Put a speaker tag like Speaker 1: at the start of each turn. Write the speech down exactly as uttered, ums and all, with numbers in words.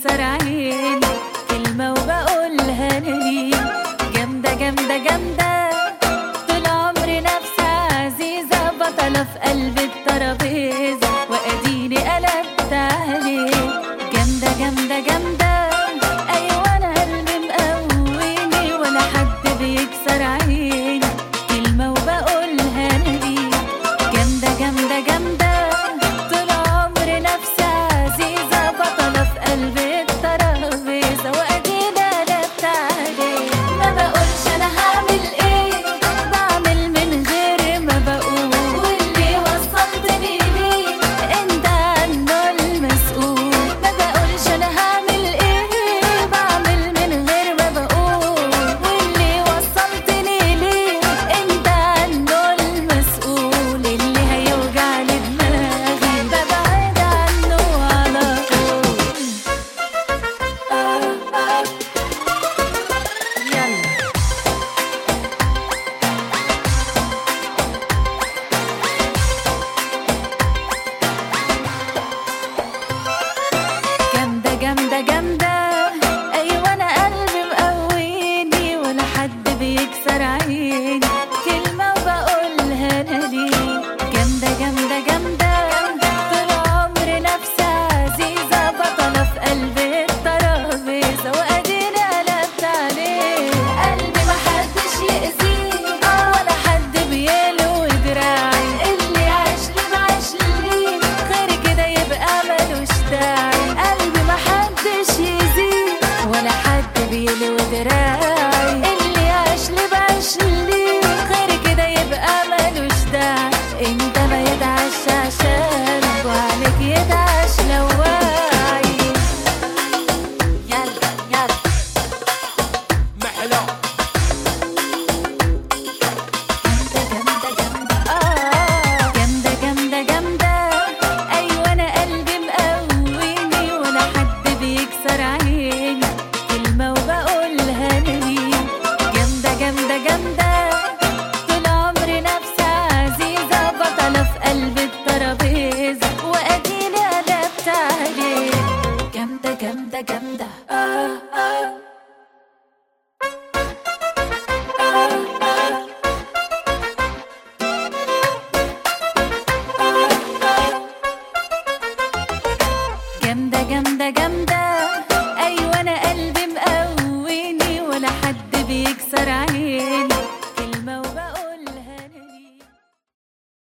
Speaker 1: بيكسر عيني، كلمة وبقولها أنا ليه. جامدة جامدة جامدة، طول عمري نفسها عزيزة، بطلة في قلب الترابيزة وأديني قلبت عليه. جامدة جامدة جامدة، أيوة أنا قلبي مقويني ولا حد بيكسر عيني، كلمة وبقولها أنا ليه. جامدة جامدة جامدة، طول عمري نفسها عزيزة، بطلة في قلب الترابيزة وأديني قلبت عليه. ما بقولش أنا هعمل إيه، بعمل من غير ما بقول، واللي وصلتني ليه أنت عنه المسؤول. ما بقولش أنا هعمل إيه، بعمل من غير ما بقول، واللي وصلتني ليه أنت عنه المسؤول. اللي هيوجع لي دماغي ببعد عنه على طول. آه آه يلا جامدة جامدة جامدة، أيوة أنا قلبي مقويني ولا حد بيكسر عيني، كلمة وبقولها أنا ليه. جامدة جامدة جامدة، طول عمري نفسها عزيزة، بطلة في قلب الترابيزة وأديني قلبت عليه. قلبي محدش يأذيه ولا حد بيلوي دراعي، اللي عاش لي بعاش لي، غير كده يبقى ملوش داعي. قلبي محدش يأذيه ولا حد بيلوي دراعي، اللي عاش لي بعاش لي، غير كده يبقى ملوش داعي. انت ما يدعش عشانك وعليك يدعش لو واعي. يلا يلا
Speaker 2: محلى
Speaker 1: جامدة جامدة جامدة، آه جامدة جامدة جامدة، أيوة أنا قلبي مقويني ولا حد بيكسر عيني، كلمة وبقولها أنا ليه. جامدة جامدة جامدة، طول عمري نفسها عزيزة، بطلة في قلب الترابيزة وأديني قلبت عليه. جامدة جامدة جامدة، آه آه جامدة جامدة جامدة، أيوة أنا قلبي مقويني ولا حد بيكسر عيني.